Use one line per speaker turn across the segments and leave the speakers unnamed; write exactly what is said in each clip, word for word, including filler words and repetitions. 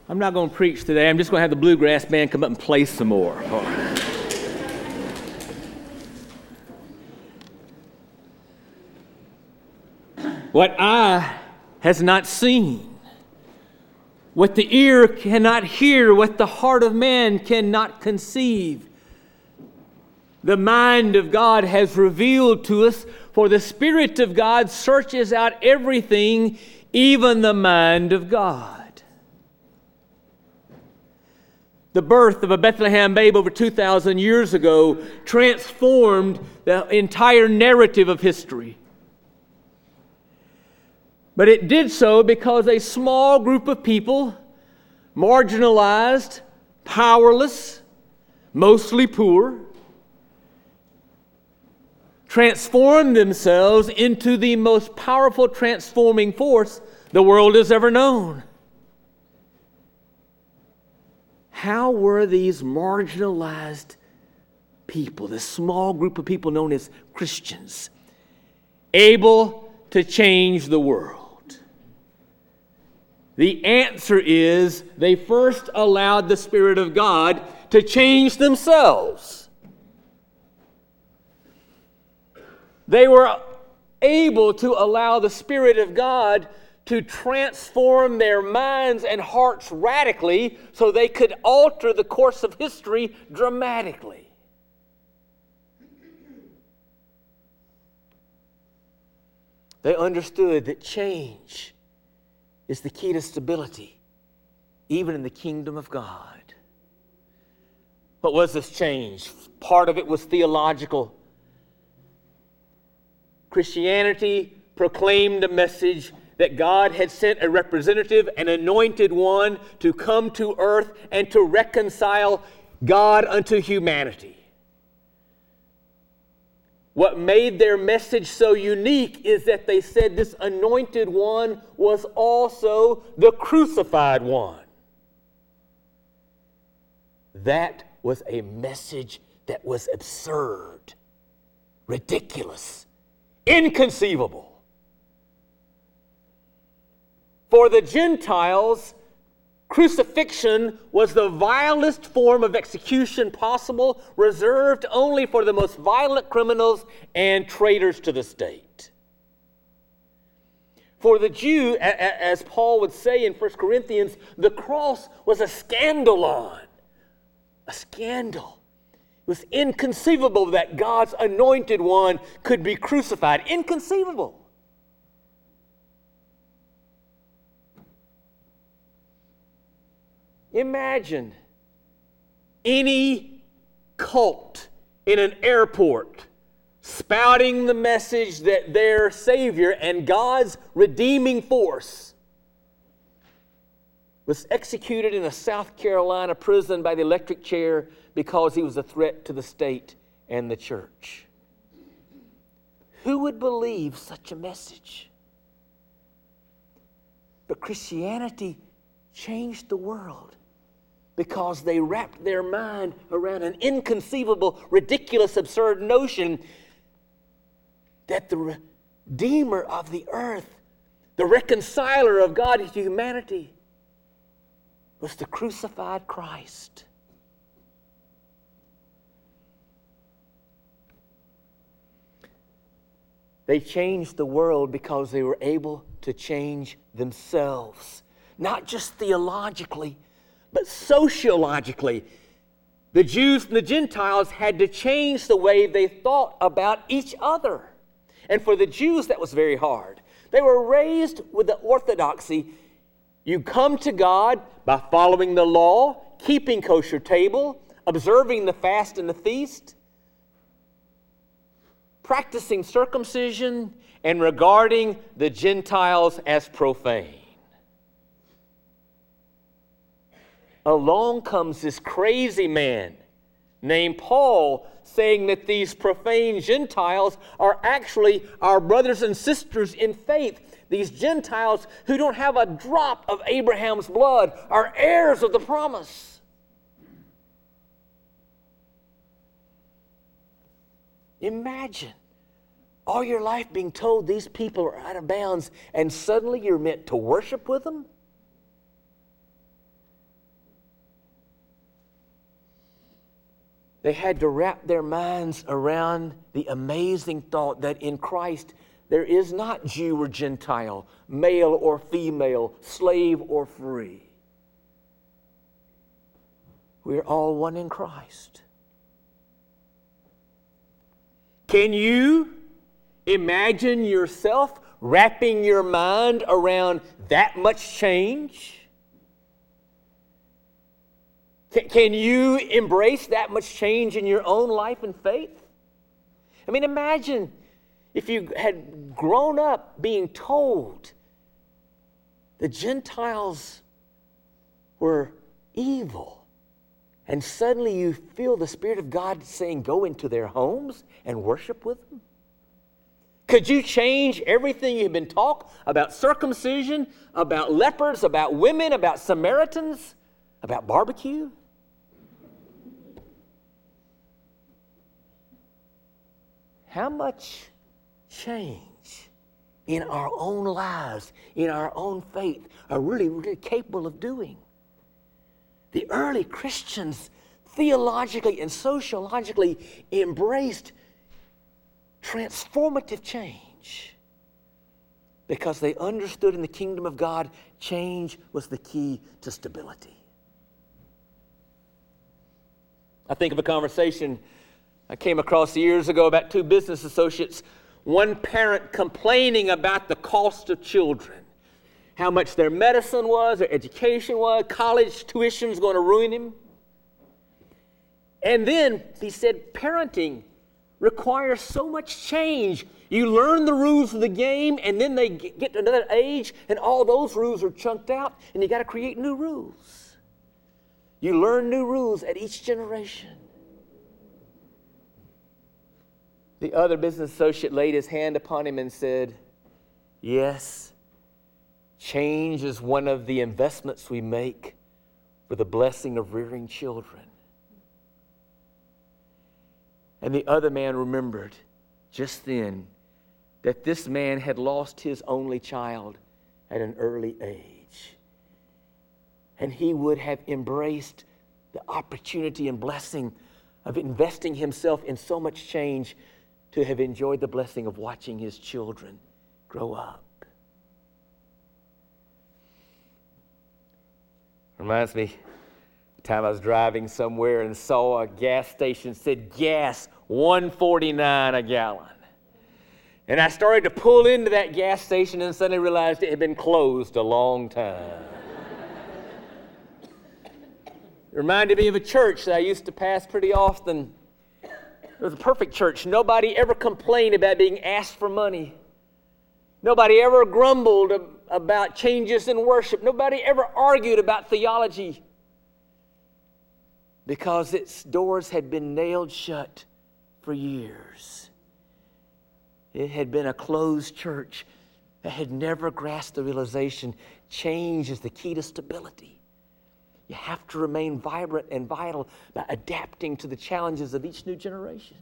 I'm not going to preach today. I'm just going to have the bluegrass band come up and play some more. What eye has not seen, what the ear cannot hear, what the heart of man cannot conceive, the mind of God has revealed to us, for the Spirit of God searches out everything, even the mind of God. The birth of a Bethlehem babe over two thousand years ago transformed the entire narrative of history. But it did so because a small group of people, marginalized, powerless, mostly poor, transformed themselves into the most powerful transforming force the world has ever known. How were these marginalized people, this small group of people known as Christians, able to change the world? The answer is they first allowed the Spirit of God to change themselves. They were able to allow the Spirit of God to transform their minds and hearts radically so they could alter the course of history dramatically. They understood that change is the key to stability, even in the kingdom of God. What was this change? Part of it was theological. Christianity proclaimed a message that God had sent a representative, an anointed one, to come to earth and to reconcile God unto humanity. What made their message so unique is that they said this anointed one was also the crucified one. That was a message that was absurd, ridiculous, inconceivable. For the Gentiles, crucifixion was the vilest form of execution possible, reserved only for the most violent criminals and traitors to the state. For the Jew, as Paul would say in First Corinthians, the cross was a scandalon, a scandal. It was inconceivable that God's anointed one could be crucified. Inconceivable. Imagine any cult in an airport spouting the message that their Savior and God's redeeming force was executed in a South Carolina prison by the electric chair because he was a threat to the state and the church. Who would believe such a message? But Christianity changed the world, because they wrapped their mind around an inconceivable, ridiculous, absurd notion that the Redeemer of the earth, the reconciler of God to humanity, was the crucified Christ. They changed the world because they were able to change themselves, not just theologically, but sociologically. The Jews and the Gentiles had to change the way they thought about each other. And for the Jews, that was very hard. They were raised with the orthodoxy. You come to God by following the law, keeping kosher table, observing the fast and the feast, practicing circumcision, and regarding the Gentiles as profane. Along comes this crazy man named Paul saying that these profane Gentiles are actually our brothers and sisters in faith. These Gentiles who don't have a drop of Abraham's blood are heirs of the promise. Imagine all your life being told these people are out of bounds, and suddenly you're meant to worship with them. They had to wrap their minds around the amazing thought that in Christ there is not Jew or Gentile, male or female, slave or free. We're all one in Christ. Can you imagine yourself wrapping your mind around that much change? Can you embrace that much change in your own life and faith? I mean, imagine if you had grown up being told the Gentiles were evil, and suddenly you feel the Spirit of God saying, go into their homes and worship with them. Could you change everything you've been taught about circumcision, about lepers, about women, about Samaritans, about barbecue? How much change in our own lives, in our own faith, are really, really capable of doing? The early Christians theologically and sociologically embraced transformative change because they understood in the kingdom of God, change was the key to stability. I think of a conversation I came across years ago about two business associates, one parent complaining about the cost of children, how much their medicine was, their education was, college tuition was going to ruin him. And then he said, parenting requires so much change. You learn the rules of the game, and then they get to another age, and all those rules are chunked out, and you got to create new rules. You learn new rules at each generation. The other business associate laid his hand upon him and said, yes, change is one of the investments we make for the blessing of rearing children. And the other man remembered just then that this man had lost his only child at an early age. And he would have embraced the opportunity and blessing of investing himself in so much change to have enjoyed the blessing of watching his children grow up. Reminds me the time I was driving somewhere and saw a gas station said gas one forty-nine a gallon. And I started to pull into that gas station and suddenly realized it had been closed a long time. It reminded me of a church that I used to pass pretty often. It was a perfect church. Nobody ever complained about being asked for money. Nobody ever grumbled about changes in worship. Nobody ever argued about theology because its doors had been nailed shut for years. It had been a closed church that had never grasped the realization change is the key to stability. You have to remain vibrant and vital by adapting to the challenges of each new generation.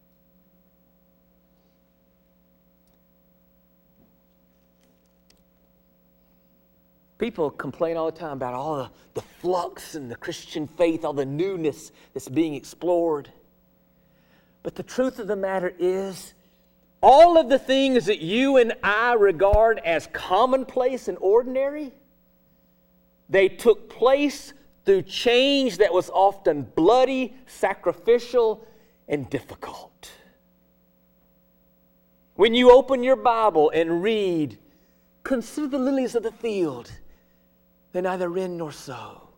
People complain all the time about all the, the flux in the Christian faith, all the newness that's being explored. But the truth of the matter is, all of the things that you and I regard as commonplace and ordinary, they took place through change that was often bloody, sacrificial, and difficult. When you open your Bible and read, consider the lilies of the field. They neither rend nor sow.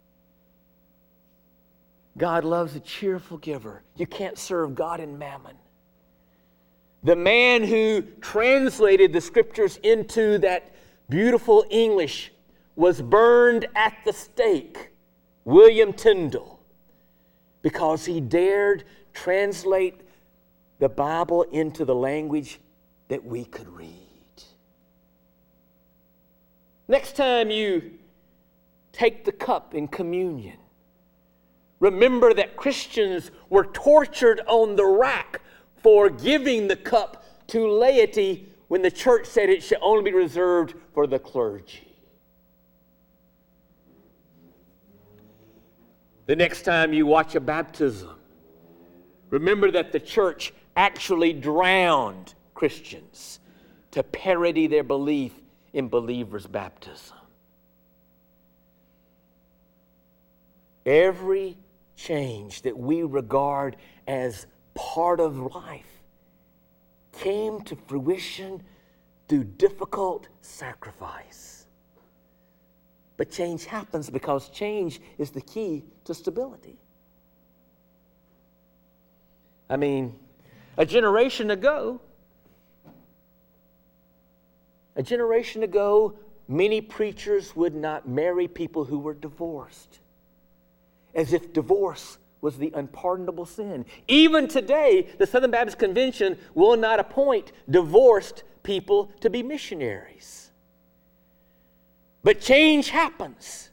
God loves a cheerful giver. You can't serve God and mammon. The man who translated the scriptures into that beautiful English was burned at the stake, William Tyndale, because he dared translate the Bible into the language that we could read. Next time you take the cup in communion, remember that Christians were tortured on the rack for giving the cup to laity when the church said it should only be reserved for the clergy. The next time you watch a baptism, Remember that the church actually drowned Christians to parody their belief in believers' baptism. Every change that we regard as part of life came to fruition through difficult sacrifice. But change happens because change is the key to stability. I mean, a generation ago, a generation ago, many preachers would not marry people who were divorced, as if divorce was the unpardonable sin. Even today, the Southern Baptist Convention will not appoint divorced people to be missionaries. But change happens.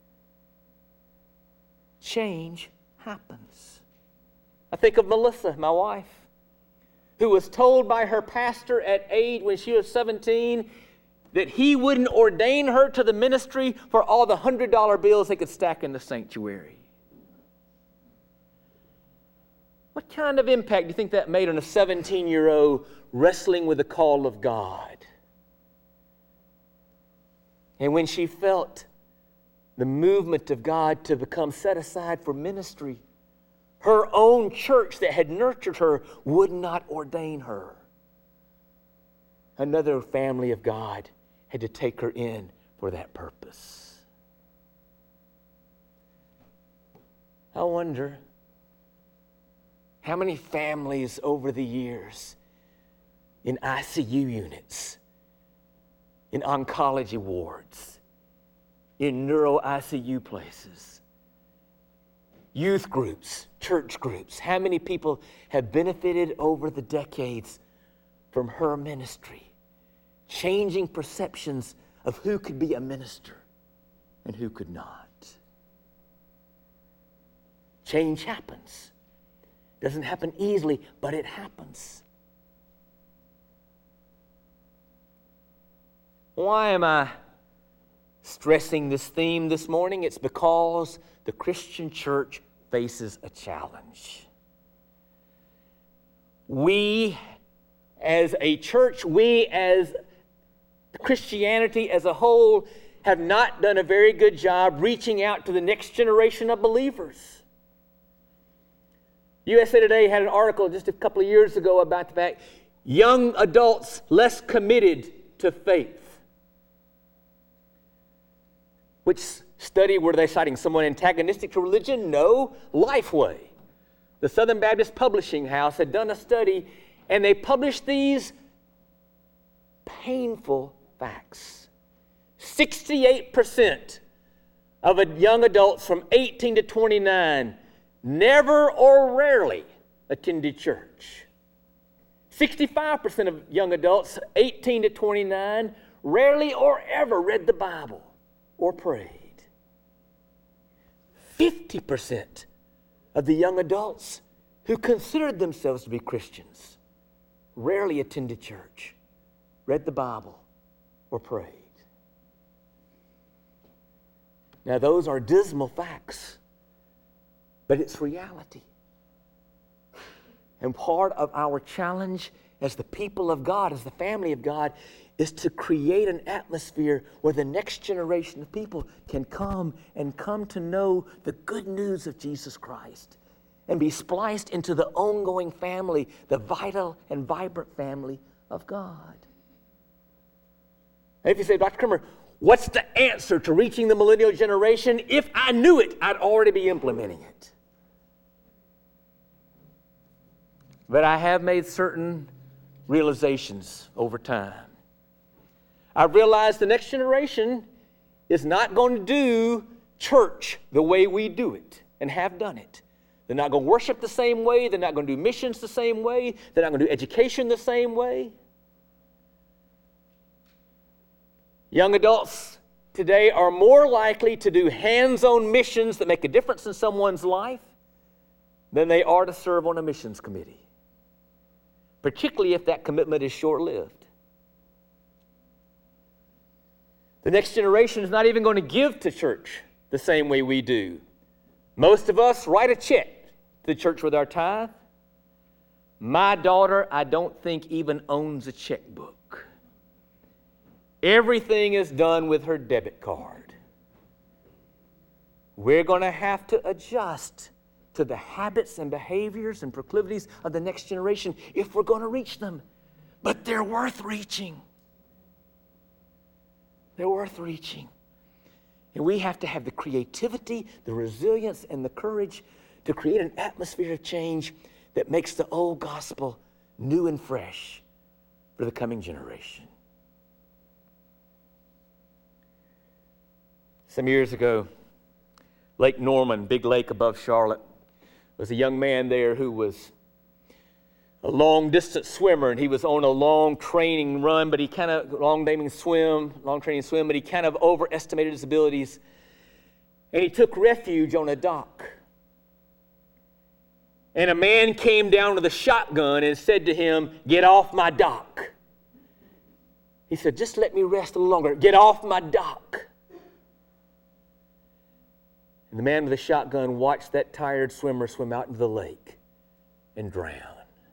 Change happens. I think of Melissa, my wife, who was told by her pastor at age when she was seventeen that he wouldn't ordain her to the ministry for all the one hundred dollar bills they could stack in the sanctuary. What kind of impact do you think that made on a seventeen-year-old wrestling with the call of God? And when she felt the movement of God to become set aside for ministry, her own church that had nurtured her would not ordain her. Another family of God had to take her in for that purpose. I wonder how many families over the years in I C U units, in oncology wards, in neuro I C U places, youth groups, church groups, how many people have benefited over the decades from her ministry, changing perceptions of who could be a minister and who could not. Change happens. Doesn't happen easily, but it happens. Why am I stressing this theme this morning? It's because the Christian church faces a challenge. We as a church, we as Christianity as a whole have not done a very good job reaching out to the next generation of believers. U S A Today had an article just a couple of years ago about the fact young adults less committed to faith. Which study were they citing? Someone antagonistic to religion? No, Lifeway. The Southern Baptist Publishing House had done a study, and they published these painful facts. sixty-eight percent of young adults from eighteen to twenty-nine never or rarely attended church. sixty-five percent of young adults, eighteen to twenty-nine, rarely or ever read the Bible or prayed. fifty percent of the young adults who considered themselves to be Christians rarely attended church, read the Bible, or prayed. Now, those are dismal facts, but it's reality. And part of our challenge as the people of God, as the family of God, is to create an atmosphere where the next generation of people can come and come to know the good news of Jesus Christ and be spliced into the ongoing family, the vital and vibrant family of God. And if you say, Doctor Cremer, what's the answer to reaching the millennial generation? If I knew it, I'd already be implementing it. But I have made certain realizations over time. I've realized the next generation is not going to do church the way we do it and have done it. They're not going to worship the same way. They're not going to do missions the same way. They're not going to do education the same way. Young adults today are more likely to do hands-on missions that make a difference in someone's life than they are to serve on a missions committee, particularly if that commitment is short-lived. The next generation is not even going to give to church the same way we do. Most of us write a check to the church with our tithe. My daughter, I don't think, even owns a checkbook. Everything is done with her debit card. We're going to have to adjust to the habits and behaviors and proclivities of the next generation if we're going to reach them. But they're worth reaching. They're worth reaching. And we have to have the creativity, the resilience, and the courage to create an atmosphere of change that makes the old gospel new and fresh for the coming generation. Some years ago, Lake Norman, big lake above Charlotte, was a young man there who was a long-distance swimmer, and he was on a long training run, but he kind of, long training swim, long training swim, but he kind of overestimated his abilities, and he took refuge on a dock. And a man came down with a shotgun and said to him, "Get off my dock." He said, "Just let me rest a little longer. Get off my dock." And the man with the shotgun watched that tired swimmer swim out into the lake and drown.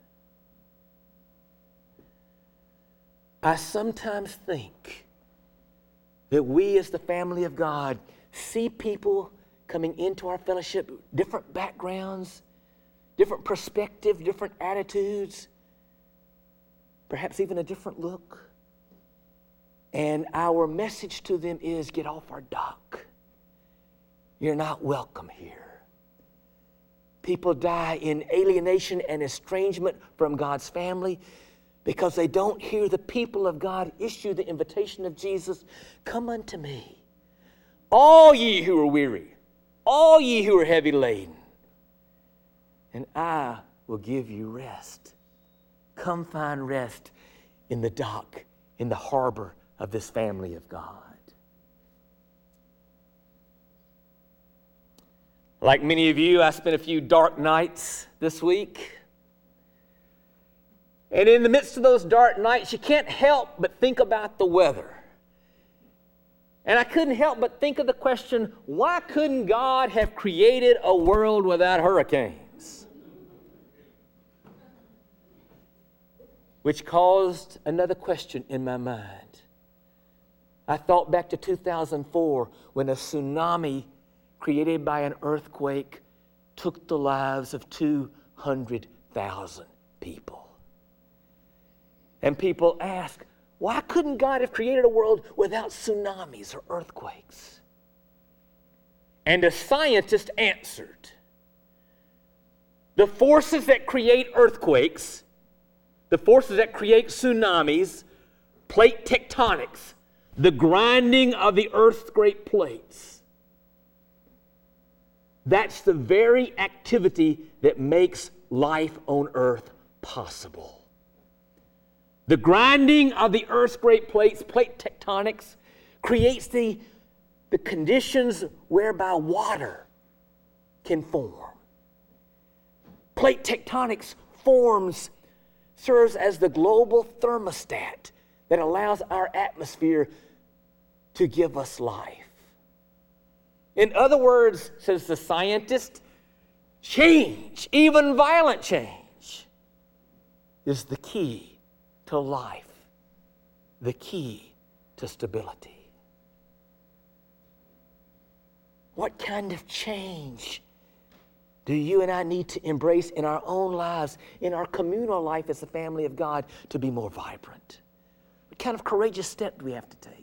I sometimes think that we as the family of God see people coming into our fellowship, different backgrounds, different perspective, different attitudes, perhaps even a different look. And our message to them is, get off our dock. You're not welcome here. People die in alienation and estrangement from God's family because they don't hear the people of God issue the invitation of Jesus, "Come unto me, all ye who are weary, all ye who are heavy laden, and I will give you rest." Come find rest in the dock, in the harbor of this family of God. Like many of you, I spent a few dark nights this week. And in the midst of those dark nights, you can't help but think about the weather. And I couldn't help but think of the question, why couldn't God have created a world without hurricanes? Which caused another question in my mind. I thought back to two thousand four when a tsunami created by an earthquake took the lives of two hundred thousand people. And people ask, why couldn't God have created a world without tsunamis or earthquakes? And a scientist answered, the forces that create earthquakes, the forces that create tsunamis, plate tectonics, the grinding of the earth's great plates, that's the very activity that makes life on earth possible. The grinding of the earth's great plates, plate tectonics, creates the, the conditions whereby water can form. Plate tectonics forms, serves as the global thermostat that allows our atmosphere to give us life. In other words, says the scientist, change, even violent change, is the key to life, the key to stability. What kind of change do you and I need to embrace in our own lives, in our communal life as a family of God, to be more vibrant? What kind of courageous step do we have to take?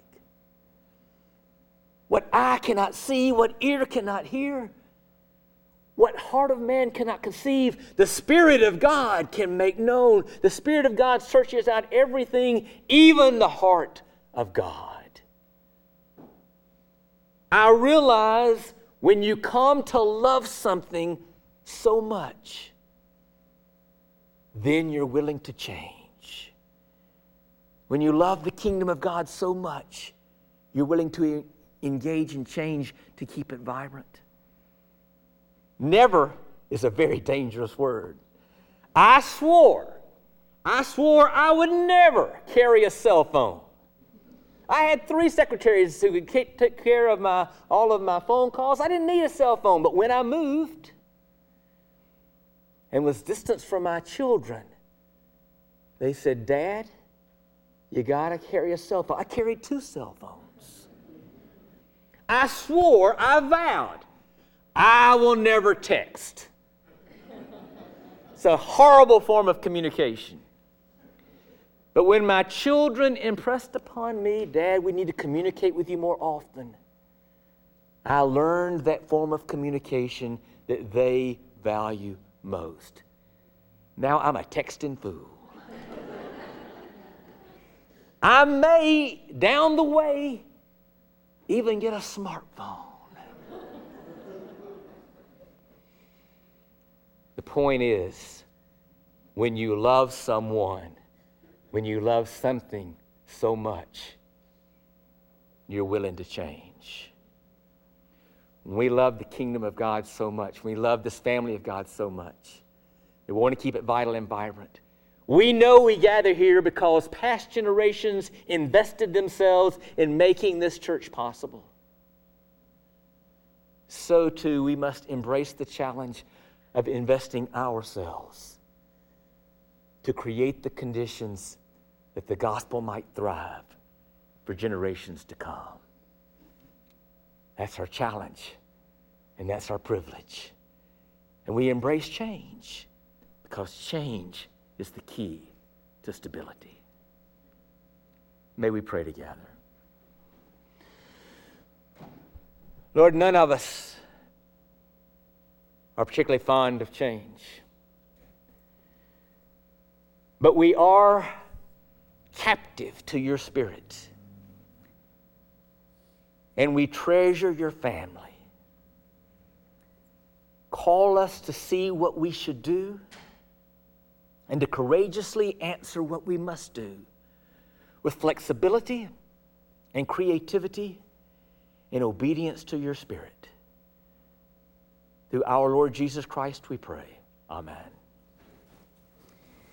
What eye cannot see, what ear cannot hear, what heart of man cannot conceive, the Spirit of God can make known. The Spirit of God searches out everything, even the heart of God. I realize when you come to love something so much, then you're willing to change. When you love the kingdom of God so much, you're willing to engage in change to keep it vibrant. Never is a very dangerous word. I swore, I swore I would never carry a cell phone. I had three secretaries who could take care of my all of my phone calls. I didn't need a cell phone, but when I moved and was distanced from my children They said, Dad, you got to carry a cell phone. I carried two cell phones. I swore, I vowed, I will never text. It's a horrible form of communication. But when my children impressed upon me, Dad, we need to communicate with you more often, I learned that form of communication that they value most. Now I'm a texting fool. I may, down the way, even get a smartphone. The point is, when you love someone, when you love something so much, you're willing to change. When we love the kingdom of God so much, when we love this family of God so much, we want to keep it vital and vibrant. We know we gather here because past generations invested themselves in making this church possible. So too, we must embrace the challenge of investing ourselves to create the conditions that the gospel might thrive for generations to come. That's our challenge, and that's our privilege. And we embrace change because change is the key to stability. May we pray together. Lord, none of us are particularly fond of change. But we are captive to your Spirit. And we treasure your family. Call us to see what we should do and to courageously answer what we must do with flexibility and creativity in obedience to your Spirit. Through our Lord Jesus Christ we pray. Amen.